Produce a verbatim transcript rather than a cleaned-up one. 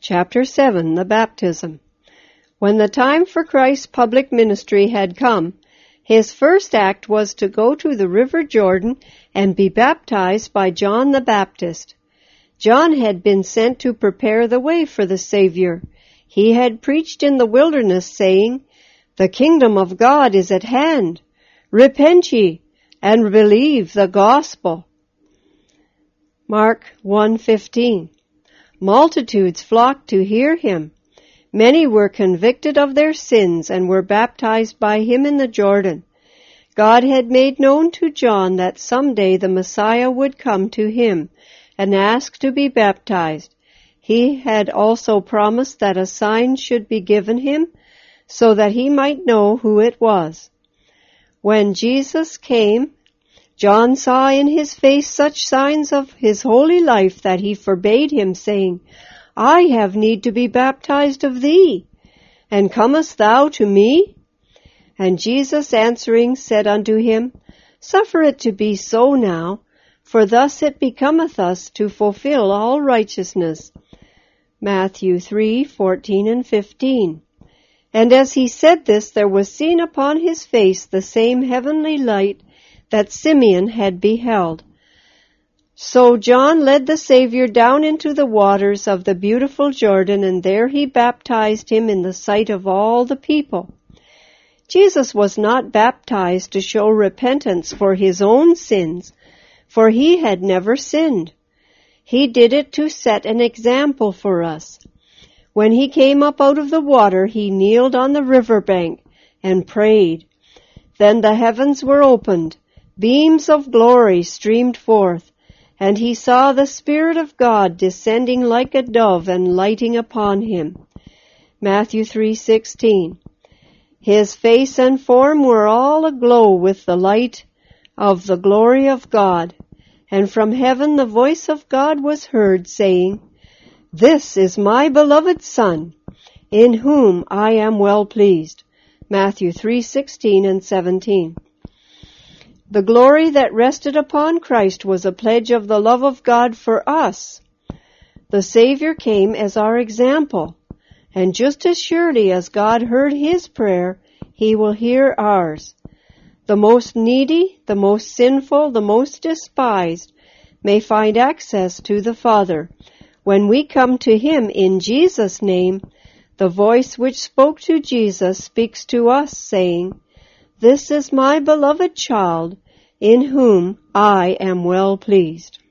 Chapter seven, the Baptism. When the time for Christ's public ministry had come, his first act was to go to the river Jordan and be baptized by John the Baptist. John had been sent to prepare the way for the Savior. He had preached in the wilderness, saying, "The kingdom of God is at hand. Repent ye, and believe the gospel." Mark one fifteen. Multitudes flocked to hear him. Many were convicted of their sins and were baptized by him in the Jordan. God had made known to John that someday the Messiah would come to him and ask to be baptized. He had also promised that a sign should be given him so that he might know who it was. When Jesus came, John saw in his face such signs of his holy life that he forbade him, saying, "I have need to be baptized of thee, and comest thou to me?" And Jesus answering said unto him, "Suffer it to be so now, for thus it becometh us to fulfill all righteousness." Matthew three fourteen and fifteen. And as he said this, there was seen upon his face the same heavenly light that Simeon had beheld. So John led the Savior down into the waters of the beautiful Jordan, and there he baptized him in the sight of all the people. Jesus was not baptized to show repentance for his own sins, for he had never sinned. He did it to set an example for us. When he came up out of the water, he kneeled on the river bank and prayed. Then the heavens were opened, beams of glory streamed forth, and he saw the Spirit of God descending like a dove and lighting upon him. Matthew three sixteen. His face and form were all aglow with the light of the glory of God, and from heaven the voice of God was heard, saying, "This is my beloved Son, in whom I am well pleased." Matthew three sixteen and seventeen. The glory that rested upon Christ was a pledge of the love of God for us. The Savior came as our example, and just as surely as God heard his prayer, he will hear ours. The most needy, the most sinful, the most despised may find access to the Father. When we come to him in Jesus' name, the voice which spoke to Jesus speaks to us, saying, "This is my beloved child, in whom I am well pleased."